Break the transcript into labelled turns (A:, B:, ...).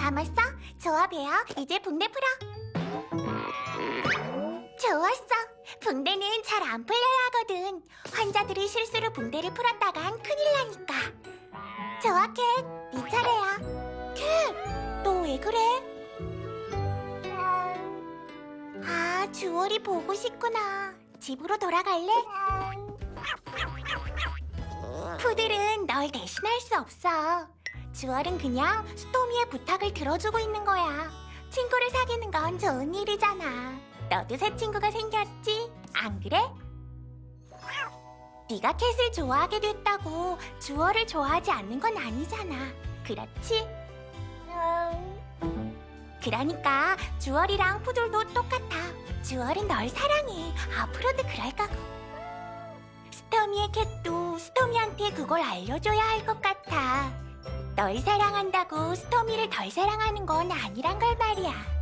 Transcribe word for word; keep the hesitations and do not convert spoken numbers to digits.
A: 남았어? 좋아, 배야. 이제 붕대 풀어. 좋았어. 붕대는 잘 안 풀려야 하거든. 환자들이 실수로 붕대를 풀었다간 큰일 나니까. 좋아, 캣. 네 차례야. 캣, 너 왜 그래? 아, 주월이 보고 싶구나. 집으로 돌아갈래? 푸들은 널 대신할 수 없어. 주월은 그냥 스토미의 부탁을 들어주고 있는 거야. 친구를 사귀는 건 좋은 일이잖아. 너도 새 친구가 생겼지? 안 그래? 네가 캣을 좋아하게 됐다고 주월을 좋아하지 않는 건 아니잖아. 그렇지? 그러니까 주월이랑 푸들도 똑같아. 주월은 널 사랑해. 앞으로도 그럴 거고. 스토미의 캣도 스토미한테 그걸 알려줘야 할 것 같아. 널 사랑한다고 스토미를 덜 사랑하는 건 아니란 걸 말이야.